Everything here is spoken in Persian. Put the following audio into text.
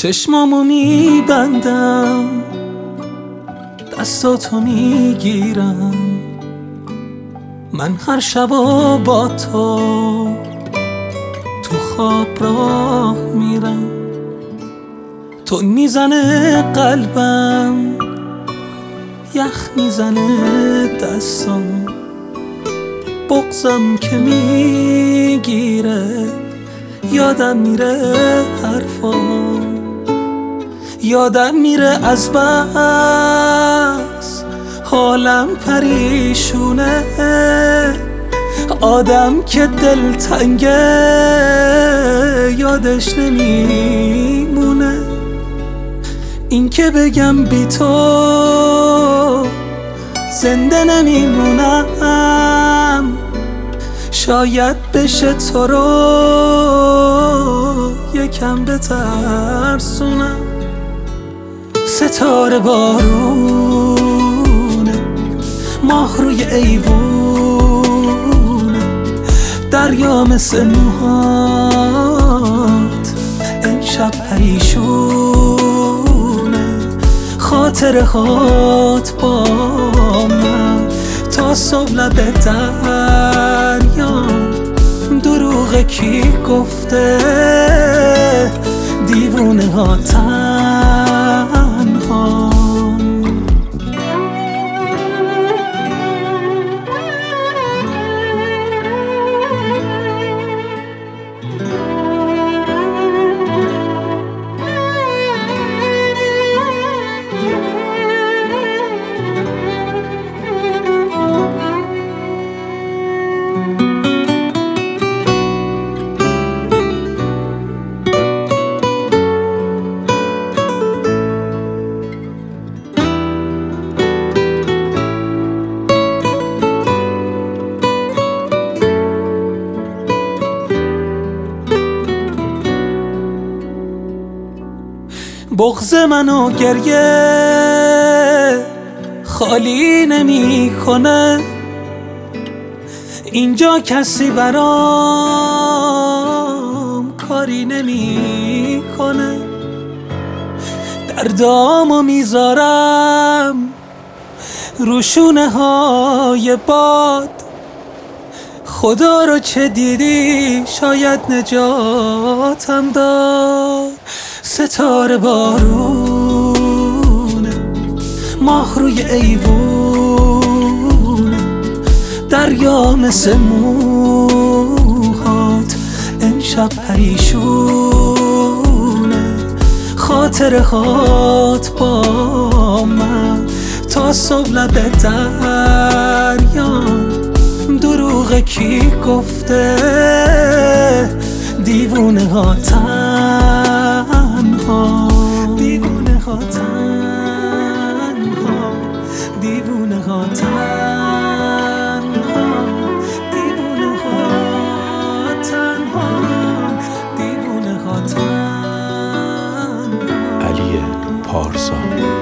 چشمامو میبندم، دستاتو میگیرم، من هر شبا با تو خواب راه میرم. تو میزنه قلبم، یخ میزنه دستام، بغضم که میگیره، یادم میره حرفام، یادم میره از بس حالم پریشونه، آدم که دلتنگه یادش نمیمونه. این که بگم بی تو زنده نمیمونم، شاید بشه تو رو یکم بترسونم. ستاره بارونه، ماه روی ایوونه، دریا مثل موهات امشب پریشونه. خاطره هات با من تا صبح لب دریا، دروغ کی گفته دیوونه ها تنها. بغض منو گریه خالی نمی کنه، اینجا کسی برام کاری نمی کنه. دردامو میذارم رو شونه های باد، خدا رو چه دیدی شاید نجاتم داد. ستاره بارونه، ماه روی ایوونه، دریا مثل موهات امشب پریشونه. خاطره هات با من تا صبح لب دریا، دروغ کی گفته دیوونه ها تنها، دیوونه ها تنها، دیوونه ها تنها، دیوونه ها تنها، دیوونه ها تنها. علی پارسا.